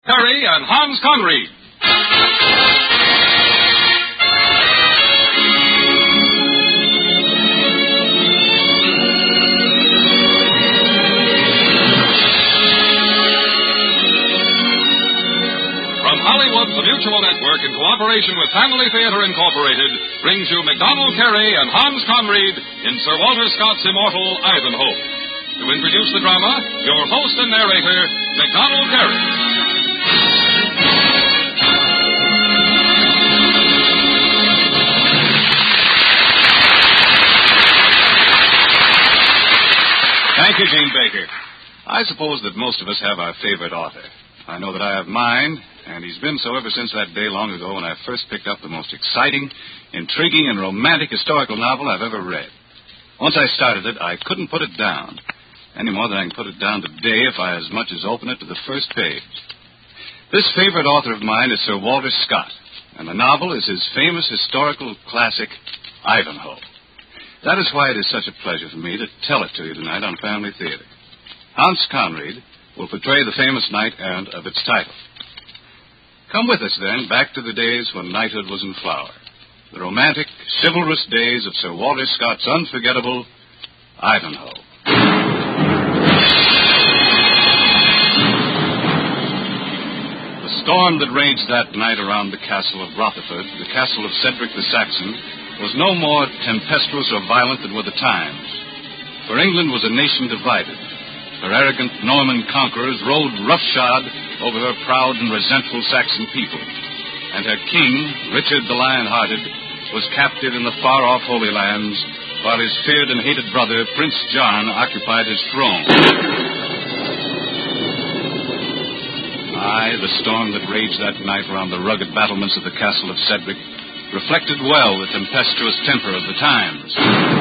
Carey and Hans Conried. From Hollywood, the Mutual Network, in cooperation with Family Theater Incorporated, brings you MacDonald Carey and Hans Conried in Sir Walter Scott's immortal Ivanhoe. To introduce the drama, your host and narrator, MacDonald Carey. Thank you, Gene Baker. I suppose that most of us have our favorite author. I know that I have mine, and he's been so ever since that day long ago when I first picked up the most exciting, intriguing, and romantic historical novel I've ever read. Once I started it, I couldn't put it down, any more than I can put it down today if I as much as open it to the first page. This favorite author of mine is Sir Walter Scott, and the novel is his famous historical classic, Ivanhoe. That is why it is such a pleasure for me to tell it to you tonight on Family Theater. Hans Conried will portray the famous knight-errant of its title. Come with us, then, back to the days when knighthood was in flower. The romantic, chivalrous days of Sir Walter Scott's unforgettable Ivanhoe. The storm that raged that night around the castle of Rotherford, the castle of Cedric the Saxon, was no more tempestuous or violent than were the times. For England was a nation divided. Her arrogant Norman conquerors rode roughshod over her proud and resentful Saxon people. And her king, Richard the Lion-Hearted, was captive in the far-off Holy Lands, while his feared and hated brother, Prince John, occupied his throne. Aye, the storm that raged that night around the rugged battlements of the castle of Cedric reflected well the tempestuous temper of the times.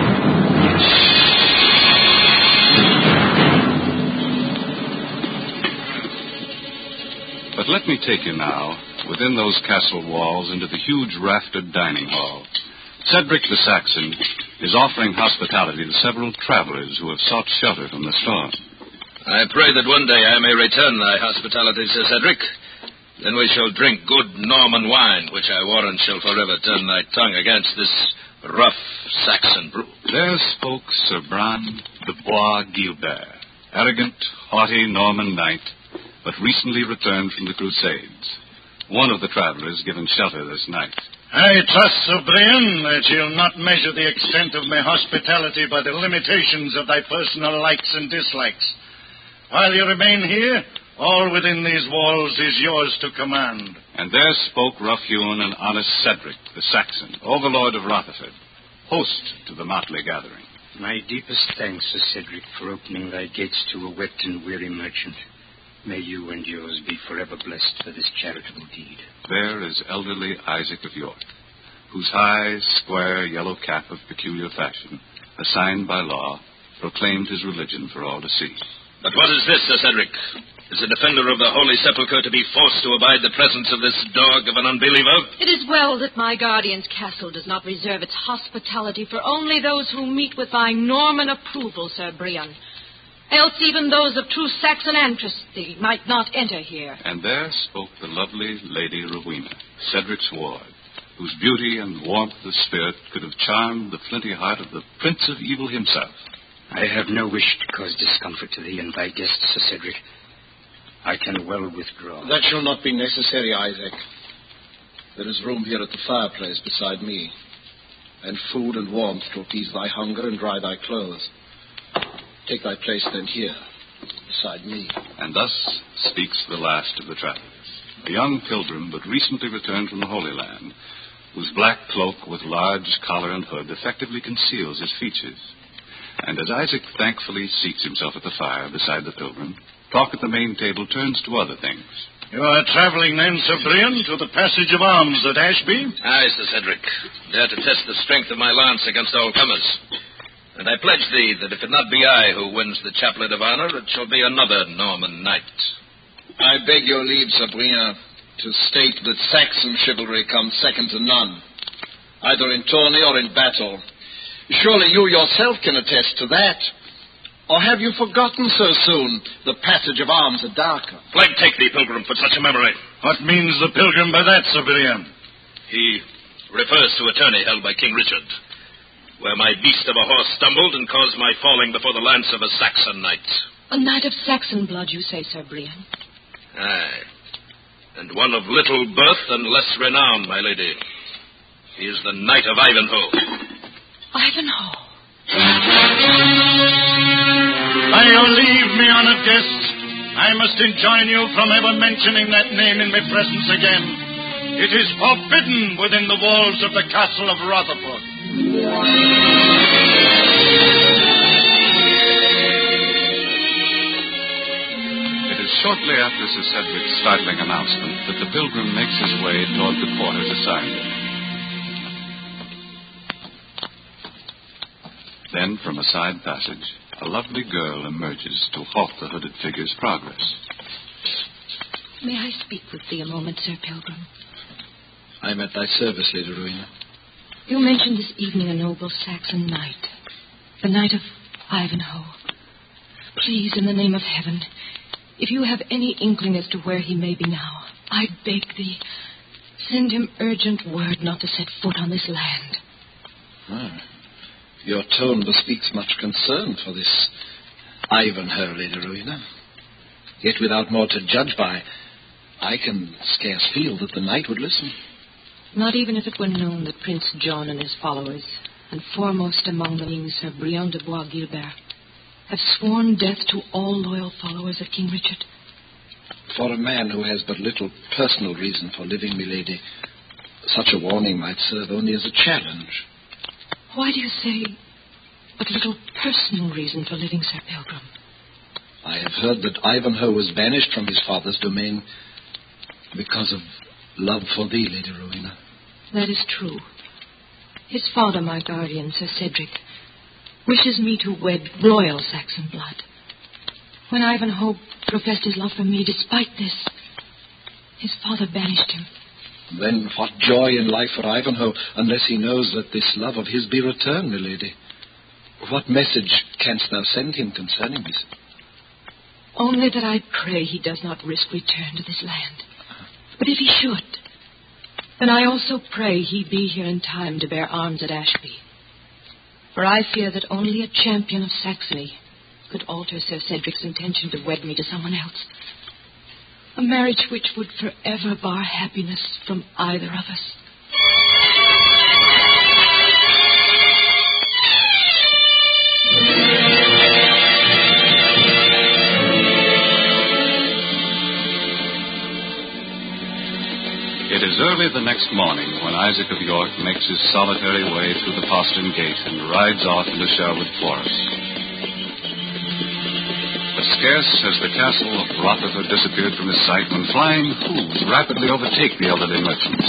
But let me take you now, within those castle walls, into the huge raftered dining hall. Cedric the Saxon is offering hospitality to several travelers who have sought shelter from the storm. I pray that one day I may return thy hospitality, Sir Cedric. Then we shall drink good Norman wine, which I warrant shall forever turn thy tongue against this rough Saxon brew. There spoke Sir Bran de Bois Guilbert, arrogant, haughty Norman knight, but recently returned from the Crusades. One of the travelers given shelter this night. I trust, Sir Brian, that you'll not measure the extent of my hospitality by the limitations of thy personal likes and dislikes. While you remain here, all within these walls is yours to command. And there spoke rough-hewn and honest Cedric the Saxon, overlord of Rotherford, host to the motley gathering. My deepest thanks, Sir Cedric, for opening thy gates to a wet and weary merchant. May you and yours be forever blessed for this charitable deed. There is elderly Isaac of York, whose high, square, yellow cap of peculiar fashion, assigned by law, proclaimed his religion for all to see. But what is this, Sir Cedric? Is a defender of the Holy Sepulchre to be forced to abide the presence of this dog of an unbeliever? It is well that my guardian's castle does not reserve its hospitality for only those who meet with thy Norman approval, Sir Brian. Else even those of true Saxon ancestry might not enter here. And there spoke the lovely Lady Rowena, Cedric's ward, whose beauty and warmth of spirit could have charmed the flinty heart of the Prince of Evil himself. I have no wish to cause discomfort to thee and thy guests, Sir Cedric. I can well withdraw. That shall not be necessary, Isaac. There is room here at the fireplace beside me, and food and warmth to appease thy hunger and dry thy clothes. Take thy place then here, beside me. And thus speaks the last of the travelers, a young pilgrim but recently returned from the Holy Land, whose black cloak with large collar and hood effectively conceals his features. And as Isaac thankfully seats himself at the fire beside the pilgrim, talk at the main table turns to other things. You are traveling then, Sir Brian, to the passage of arms at Ashby? Aye, Sir Cedric. There to test the strength of my lance against all comers. And I pledge thee that if it not be I who wins the chaplet of honor, it shall be another Norman knight. I beg your leave, Sir Brian, to state that Saxon chivalry comes second to none, either in tourney or in battle. Surely you yourself can attest to that. Or have you forgotten so soon the passage of arms at Darker? Plague take thee, Pilgrim, for such a memory. What means the pilgrim by that, Sir Brian? He refers to a tourney held by King Richard, where my beast of a horse stumbled and caused my falling before the lance of a Saxon knight. A knight of Saxon blood, you say, Sir Brian? Aye. And one of little birth and less renown, my lady. He is the Knight of Ivanhoe. Ivanhoe? By your leave, me honoured guest, I must enjoin you from ever mentioning that name in my presence again. It is forbidden within the walls of the castle of Rutherford. It is shortly after Sir Cedric's startling announcement that the pilgrim makes his way toward the quarters assigned him. Then, from a side passage, a lovely girl emerges to halt the hooded figure's progress. May I speak with thee a moment, Sir Pilgrim? I am at thy service, Lady Rowena. You mentioned this evening a noble Saxon knight, the Knight of Ivanhoe. Please, in the name of heaven, if you have any inkling as to where he may be now, I beg thee, send him urgent word not to set foot on this land. Ah. Your tone bespeaks much concern for this Ivanhoe, Lady Rowena. Yet without more to judge by, I can scarce feel that the knight would listen. Not even if it were known that Prince John and his followers, and foremost among them being Sir Brian de Bois Guilbert, have sworn death to all loyal followers of King Richard. For a man who has but little personal reason for living, milady, such a warning might serve only as a challenge. Why do you say but little personal reason for living, Sir Pilgrim? I have heard that Ivanhoe was banished from his father's domain because of love for thee, Lady Rowena. That is true. His father, my guardian, Sir Cedric, wishes me to wed royal Saxon blood. When Ivanhoe professed his love for me, despite this, his father banished him. Then what joy in life for Ivanhoe, unless he knows that this love of his be returned, milady? What message canst thou send him concerning this? Only that I pray he does not risk return to this land. But if he should, then I also pray he be here in time to bear arms at Ashby. For I fear that only a champion of Saxony could alter Sir Cedric's intention to wed me to someone else. A marriage which would forever bar happiness from either of us. It is early the next morning when Isaac of York makes his solitary way through the postern gate and rides off into Sherwood Forest. Scarce has the castle of Rotherford disappeared from his sight when flying hooves rapidly overtake the elderly merchants.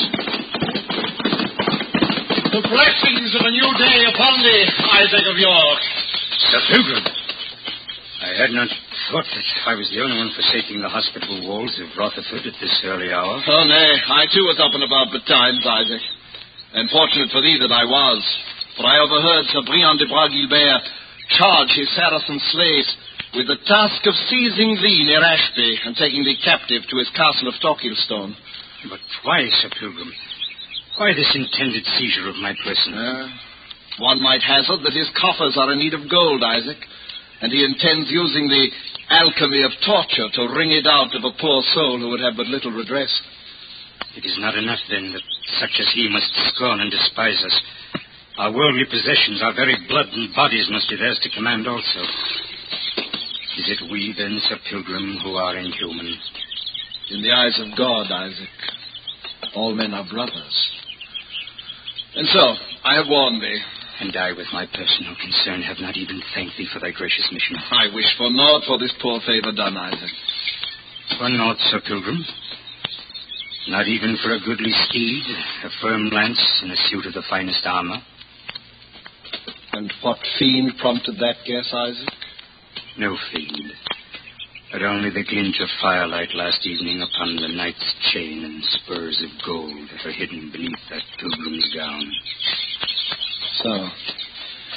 The blessings of a new day upon thee, Isaac of York. Sir Pilgrim, I had not thought that I was the only one forsaking the hospitable walls of Rotherford at this early hour. Oh, nay, I too was up and about betimes, Isaac. And fortunate for thee that I was, for I overheard Sir Brian de Bois Guilbert charge his Saracen slaves with the task of seizing thee near Ashby and taking thee captive to his castle of Torquilstone. But why, Sir Pilgrim? Why this intended seizure of my person? One might hazard that his coffers are in need of gold, Isaac, and he intends using the alchemy of torture to wring it out of a poor soul who would have but little redress. It is not enough, then, that such as he must scorn and despise us. Our worldly possessions, our very blood and bodies must be theirs to command also. Is it we, then, Sir Pilgrim, who are inhuman? In the eyes of God, Isaac, all men are brothers. And so, I have warned thee. And I, with my personal concern, have not even thanked thee for thy gracious mission. I wish for naught for this poor favor done, Isaac. For naught, Sir Pilgrim? Not even for a goodly steed, a firm lance, and a suit of the finest armor? And what fiend prompted that guess, Isaac? No fiend, but only the glint of firelight last evening upon the knight's chain and spurs of gold that are hidden beneath that pilgrim's gown. So,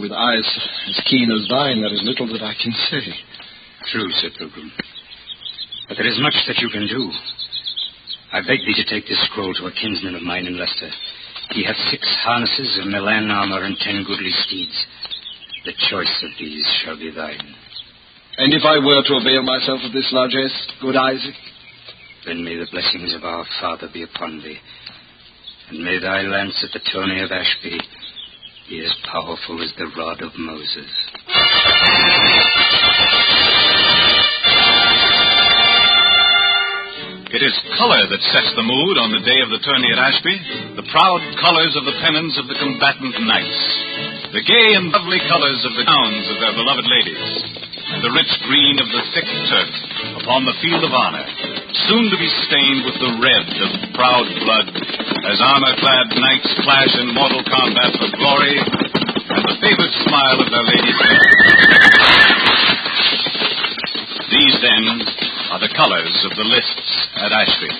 With eyes as keen as thine, there is little that I can say. True, Sir Pilgrim. But there is much that you can do. I beg thee to take this scroll to a kinsman of mine in Leicester. He hath 6 harnesses of Milan armor and 10 goodly steeds. The choice of these shall be thine. And if I were to avail myself of this largesse, good Isaac? Then may the blessings of our Father be upon thee, and may thy lance at the tourney of Ashby be as powerful as the rod of Moses. It is color that sets the mood on the day of the tourney at Ashby, the proud colors of the pennons of the combatant knights, the gay and lovely colors of the gowns of their beloved ladies, the rich green of the thick turf upon the field of honor, soon to be stained with the red of proud blood, as armor-clad knights clash in mortal combat for glory and the favored smile of their ladies' faces. These, then, are the colors of the lists at Ashby.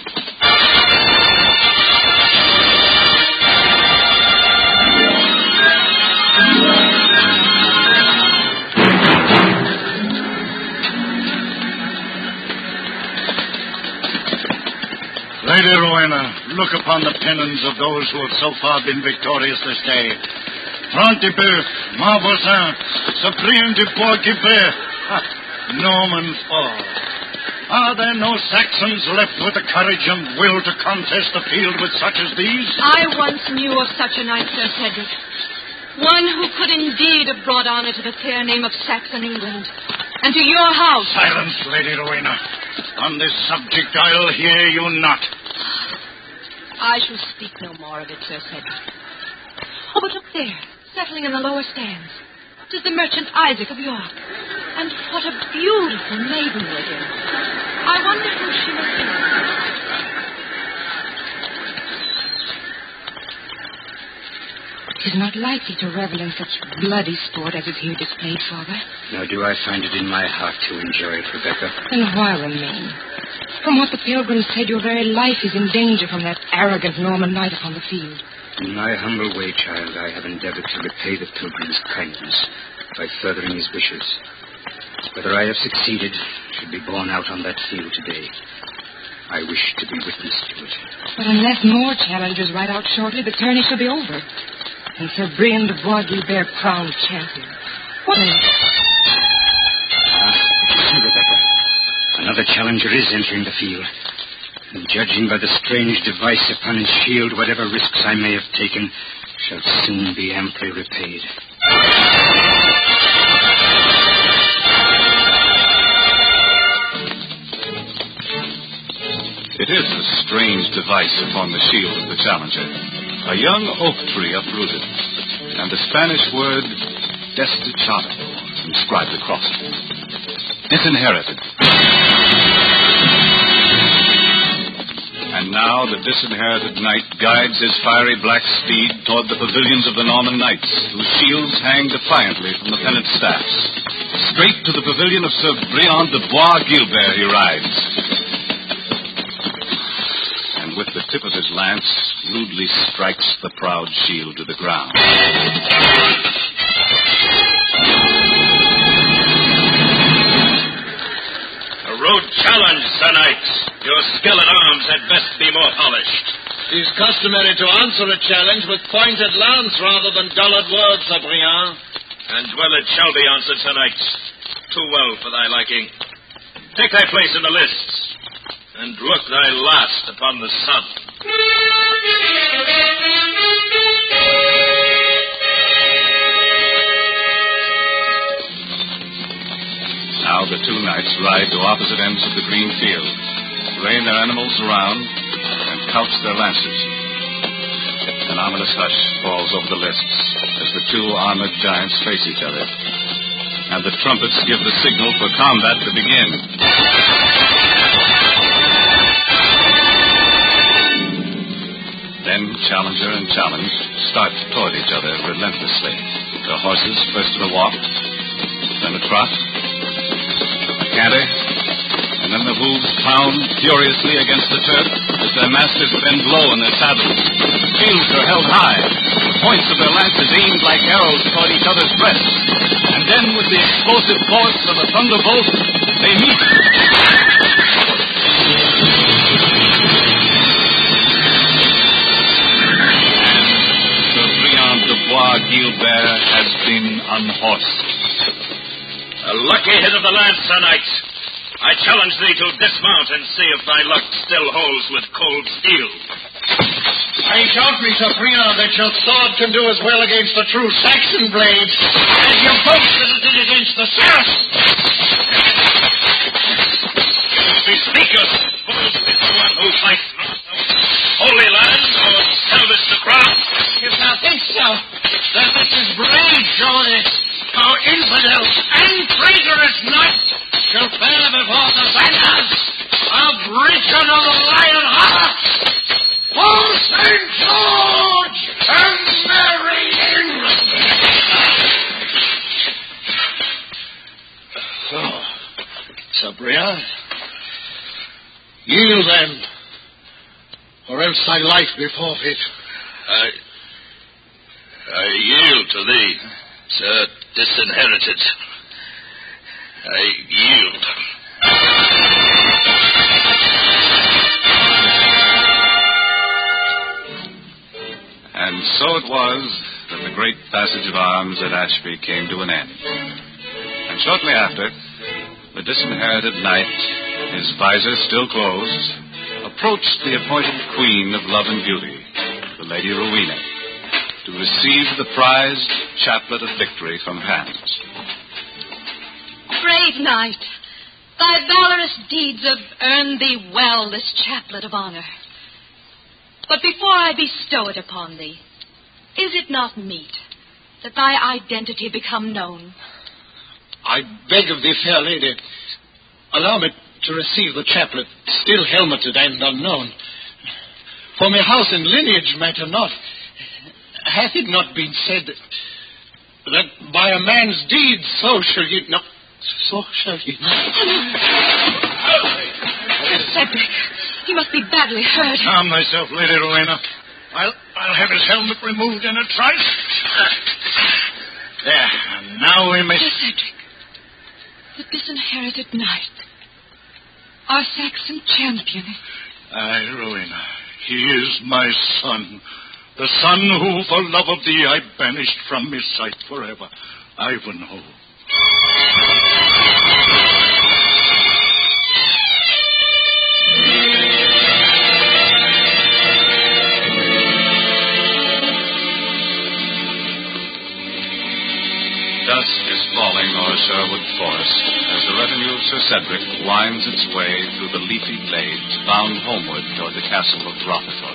Lady Rowena, look upon the pennons of those who have so far been victorious this day. Front-de-Bœuf, Marbosin, Cyprien de Bois-Guilbert, Norman fall. Are there no Saxons left with the courage and will to contest the field with such as these? I once knew of such a knight, Sir Cedric. One who could indeed have brought honor to the fair name of Saxon England, and to your house. Silence, Lady Rowena. On this subject, I'll hear you not. I shall speak no more of it, Sir Cedric. Oh, but look there, settling in the lower stands. 'Tis the merchant Isaac of York. And what a beautiful maiden it is. I wonder who she must be. 'Tis not likely to revel in such bloody sport as is here displayed, Father. Nor do I find it in my heart to enjoy it, Rebecca. Then why remain? From what the pilgrims said, your very life is in danger from that arrogant Norman knight upon the field. In my humble way, child, I have endeavored to repay the pilgrim's kindness by furthering his wishes. Whether I have succeeded should be borne out on that field today. I wish to be witness to it. But unless more challengers ride out shortly, the tourney shall be over. And Sir Brian de Bois-Guilbert crowned champion. What is... See, Rebecca. Another challenger is entering the field. And judging by the strange device upon his shield, whatever risks I may have taken shall soon be amply repaid. It is a strange device upon the shield of the challenger. A young oak tree uprooted, and the Spanish word desdichado inscribed across it. Disinherited. And now the disinherited knight guides his fiery black steed toward the pavilions of the Norman knights, whose shields hang defiantly from the pennant staffs. Straight to the pavilion of Sir Brian de Bois-Guilbert he rides. And with the tip of his lance, rudely strikes the proud shield to the ground. A rude challenge, Sir Knight. Your skill at arms had best be more polished. It is customary to answer a challenge with pointed lance rather than dullard words, Sir Brian. And well it shall be answered, Sir Knight. Too well for thy liking. Take thy place in the lists, and look thy last upon the sun. Now the two knights ride to opposite ends of the green field, rein their animals around, and couch their lances. An ominous hush falls over the lists as the two armored giants face each other, and the trumpets give the signal for combat to begin. Then challenger and challenge start toward each other relentlessly. Their horses first at a walk, then a trot, a canter, and and then the hooves pound furiously against the turf as their masters bend low in their saddles. Shields are held high, the points of their lances aimed like arrows toward each other's breasts. And then, with the explosive force of a thunderbolt, they meet. Sir Briand de Bois Guilbert has been unhorsed. A lucky hit of the lance, Sir Knight. I challenge thee to dismount and see if thy luck still holds with cold steel. I doubt me, Sir Briand, that your sword can do as well against the true Saxon blade as your boast that it did against the Saracen. Bespeak us, who's this one who fights from Holy Land or salvage the crown? If thou think so, then this is brave, surely. Our infidel and traitorous knight shall bear before the banners of Richard of the Lion Heart. For St. George and Merry England! So, Sir Briand, yield then, or else thy life be forfeit. I yield to thee, Sir Disinherited. I yield. And so it was that the great passage of arms at Ashby came to an end. And shortly after, the Disinherited Knight, his visor still closed, approached the appointed Queen of Love and Beauty, the Lady Rowena, to receive the prized chaplet of victory from her hands. Brave knight, thy valorous deeds have earned thee well this chaplet of honor. But before I bestow it upon thee, is it not meet that thy identity become known? I beg of thee, fair lady, allow me to receive the chaplet, still helmeted and unknown. For my house and lineage matter not. Hath it not been said that by a man's deeds so shall ye not? So shall ye not. Cedric, he must be badly hurt. Calm thyself, Lady Rowena. I'll have his helmet removed in a trice. There, and now we may... Cedric, the Disinherited Knight, our Saxon champion. Aye, Rowena, he is my son. The son who, for love of thee, I banished from his sight forever. Ivanhoe. Dusk is falling o'er Sherwood Forest as the retinue of Sir Cedric winds its way through the leafy glades bound homeward toward the castle of Rotherford.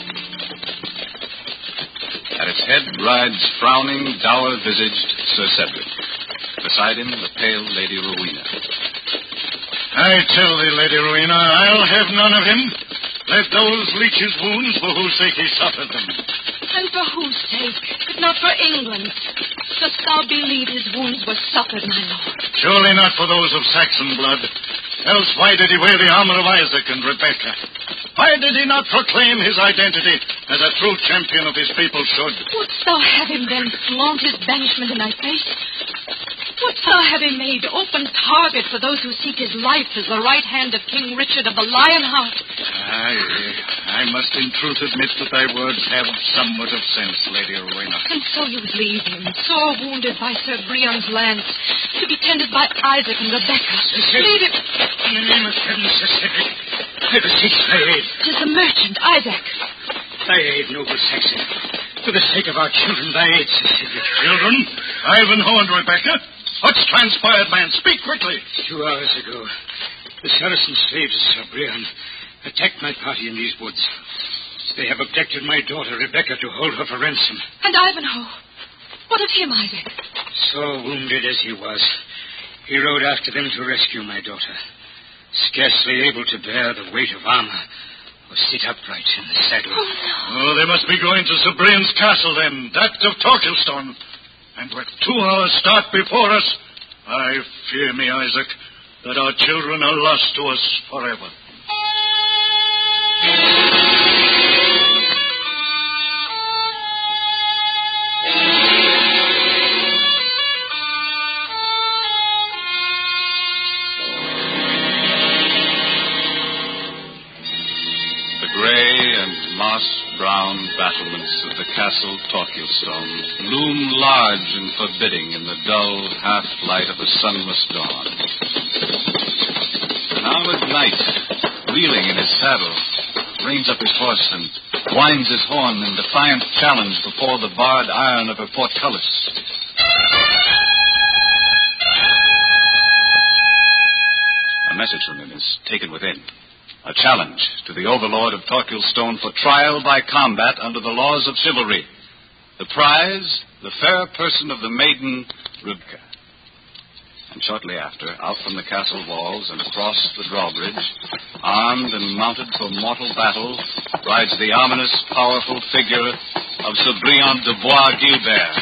At its head rides frowning, dour-visaged Sir Cedric. Beside him, the pale Lady Rowena. I tell thee, Lady Rowena, I'll have none of him. Let those leech his wounds for whose sake he suffered them. And for whose sake, if not for England? Dost thou believe his wounds were suffered, my lord? Surely not for those of Saxon blood. Else why did he wear the armor of Isaac and Rebecca? Why did he not proclaim his identity as a true champion of his people should? Wouldst thou have him then flaunt his banishment in thy face? Wouldst thou have him made open target for those who seek his life as the right hand of King Richard of the Lion Heart? Aye, I must in truth admit that thy words have somewhat of sense, Lady Rowena. And so you would leave him, sore wounded by Sir Briand's lance, to be tended by Isaac and Rebecca. Leave him. In the name of heaven, Sir Cedric, I beseech thy aid. 'Tis the merchant, Isaac. Thy aid, noble Saxon. For the sake of our children, thy aid, Sir Cedric. Children? Ivanhoe and Rebecca? What's transpired, man? Speak quickly. 2 hours ago, the Saracen slaves of Sir Briand attacked my party in these woods. They have abducted my daughter, Rebecca, to hold her for ransom. And Ivanhoe? What of him, Isaac? So wounded as he was, he rode after them to rescue my daughter. Scarcely able to bear the weight of armor or sit upright in the saddle. Oh, no. Oh, they must be going to Sir Briand's castle, then, that of Torquilstone. And with 2 hours' start before us, I fear me, Isaac, that our children are lost to us forever. Moss-brown battlements of the castle Torquilstone loom large and forbidding in the dull half-light of a sunless dawn. And Armored Knight, reeling in his saddle, reins up his horse and winds his horn in defiant challenge before the barred iron of her portcullis. A message from him is taken within. A challenge to the overlord of Torquilstone for trial by combat under the laws of chivalry. The prize, the fair person of the maiden, Rebecca. And shortly after, out from the castle walls and across the drawbridge, armed and mounted for mortal battle, rides the ominous, powerful figure of Sir Briand de Bois Guilbert.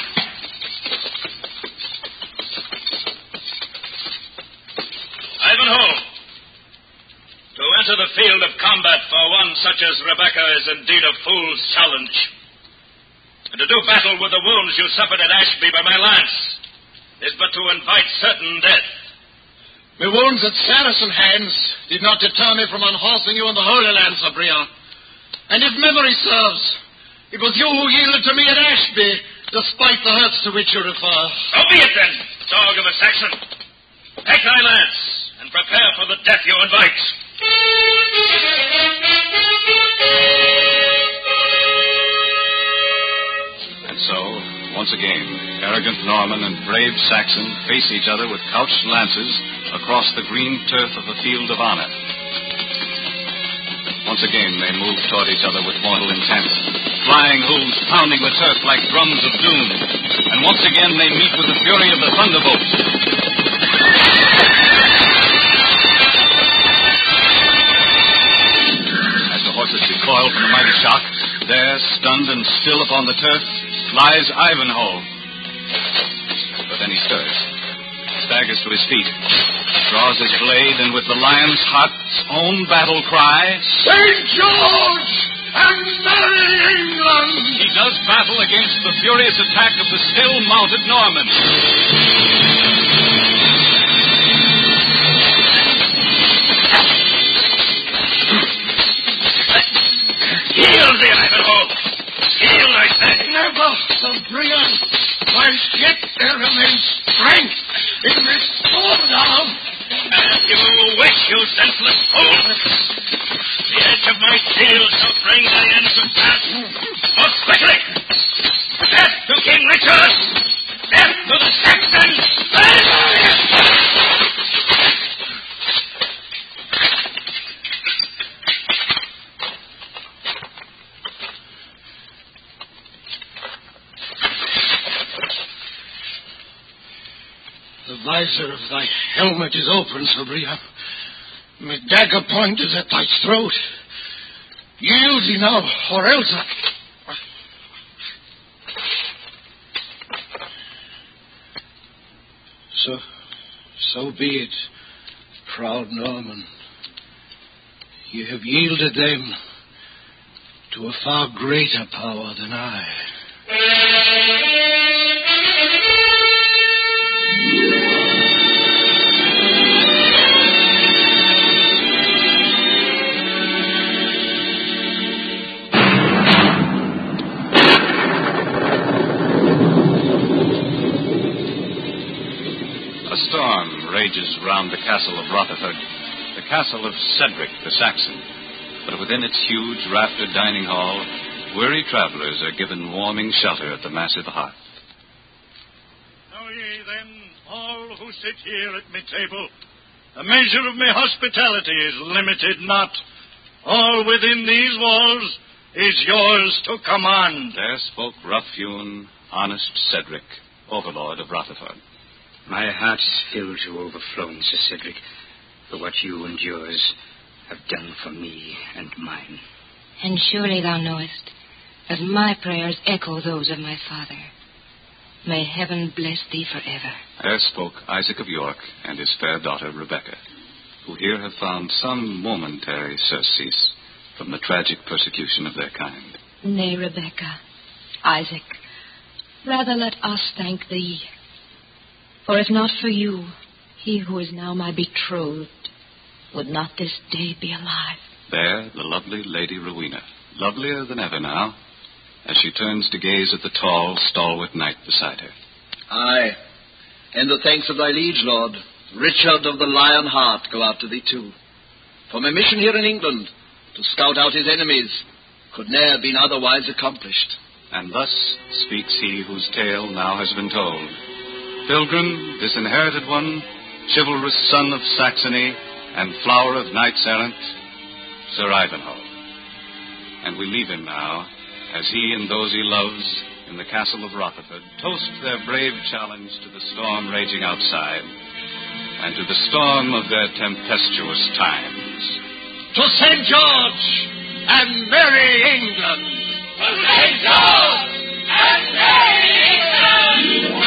Ivanhoe! To enter the field of combat for one such as Rebecca is indeed a fool's challenge. And to do battle with the wounds you suffered at Ashby by my lance is but to invite certain death. My wounds at Saracen hands did not deter me from unhorsing you in the Holy Land, Sir Briand. And if memory serves, it was you who yielded to me at Ashby, despite the hurts to which you refer. So be it then, dog of a Saxon. Take thy lance and prepare for the death you invite. And so, once again, arrogant Norman and brave Saxon face each other with couched lances across the green turf of the field of honor. Once again, they move toward each other with mortal intent, flying hooves pounding the turf like drums of doom. And once again, they meet with the fury of the thunderbolt. Horses recoil from the mighty shock. There, stunned and still upon the turf, lies Ivanhoe. But then he stirs, staggers to his feet, draws his blade, and with the lion's heart's own battle cry, St. George and Merry England! He does battle against the furious attack of the still mounted Norman. Yield thee, Ivanhoe! Yield, I say! Never, Sir Briand, whilst yet there remains strength in this sword arm. And you wish, you senseless fool! The edge of my shield shall bring thy end to pass. Most quickly! Death to King Richard! Death to the Saxons! The visor of thy helmet is open, Sir Briand. My dagger point is at thy throat. Yield thee now, or else So be it, proud Norman. You have yielded them to a far greater power than I. Rages round the castle of Rotherford, the castle of Cedric the Saxon. But within its huge raftered dining hall, weary travelers are given warming shelter at the massive hearth. Know ye then, all who sit here at my table, the measure of my hospitality is limited not. All within these walls is yours to command. There spoke rough-hewn, honest Cedric, overlord of Rotherford. My heart is filled to overflowing, Sir Cedric, for what you and yours have done for me and mine. And surely thou knowest that my prayers echo those of my father. May heaven bless thee forever. There spoke Isaac of York and his fair daughter Rebecca. who here have found some momentary surcease from the tragic persecution of their kind. Nay, Rebecca, Isaac, rather let us thank thee. For if not for you, he who is now my betrothed would not this day be alive. There, the lovely Lady Rowena, lovelier than ever now, as she turns to gaze at the tall, stalwart knight beside her. Aye, and the thanks of thy liege lord, Richard of the Lion Heart, go out to thee too. For my mission here in England, to scout out his enemies, could ne'er been otherwise accomplished. And thus speaks he whose tale now has been told. Pilgrim, disinherited one, chivalrous son of Saxony, and flower of knights errant, Sir Ivanhoe. And we leave him now, as he and those he loves in the castle of Rotherford toast their brave challenge to the storm raging outside, and to the storm of their tempestuous times. To St. George and merry England! To St. George and merry England!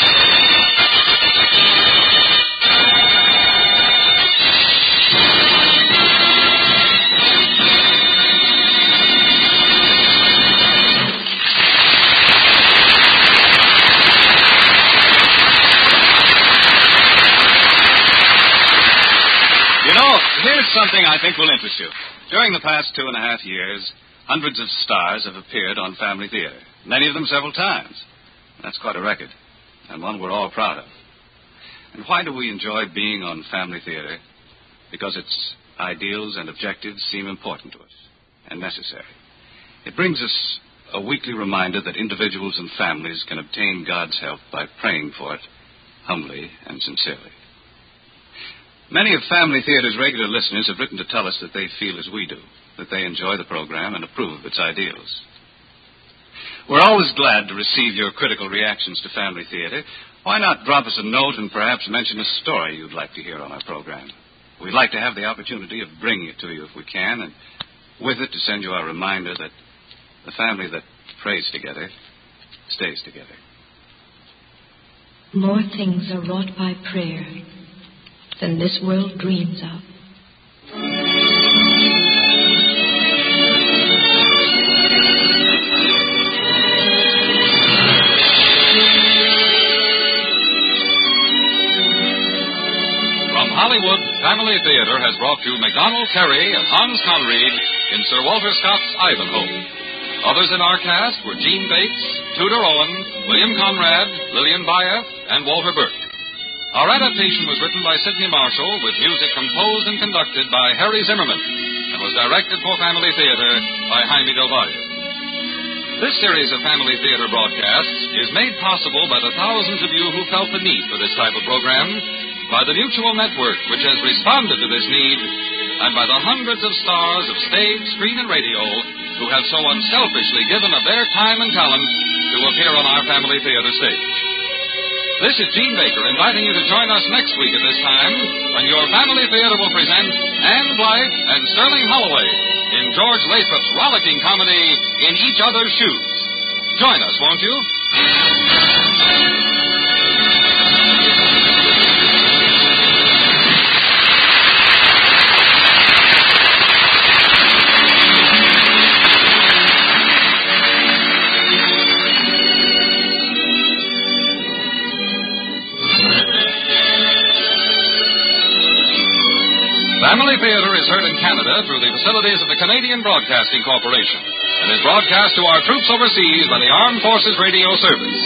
Here's something I think will interest you. During the past 2.5 years, hundreds of stars have appeared on Family Theater, many of them several times. That's quite a record, and one we're all proud of. And why do we enjoy being on Family Theater? Because its ideals and objectives seem important to us and necessary. It brings us a weekly reminder that individuals and families can obtain God's help by praying for it humbly and sincerely. Many of Family Theater's regular listeners have written to tell us that they feel as we do, that they enjoy the program and approve of its ideals. We're always glad to receive your critical reactions to Family Theater. Why not drop us a note and perhaps mention a story you'd like to hear on our program? We'd like to have the opportunity of bringing it to you if we can, and with it to send you our reminder that the family that prays together stays together. More things are wrought by prayer than this world dreams of. From Hollywood, Family Theater has brought you MacDonald Carey and Hans Conried in Sir Walter Scott's Ivanhoe. Others in our cast were Gene Bates, Tudor Owen, William Conrad, Lillian Bayef, and Walter Burke. Our adaptation was written by Sidney Marshall with music composed and conducted by Harry Zimmerman and was directed for Family Theater by Jaime Del Valle. This series of Family Theater broadcasts is made possible by the thousands of you who felt the need for this type of program, by the Mutual Network, which has responded to this need, and by the hundreds of stars of stage, screen, and radio who have so unselfishly given of their time and talent to appear on our Family Theater stage. This is Gene Baker inviting you to join us next week at this time when your Family Theater will present Anne Blythe and Sterling Holloway in George Lathrop's rollicking comedy In Each Other's Shoes. Join us, won't you? Family Theater is heard in Canada through the facilities of the Canadian Broadcasting Corporation and is broadcast to our troops overseas by the Armed Forces Radio Service.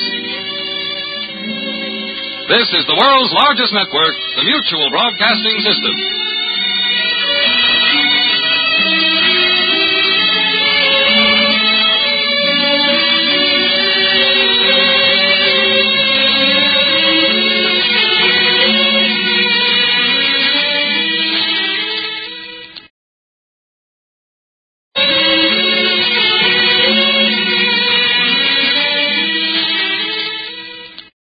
This is the world's largest network, the Mutual Broadcasting System.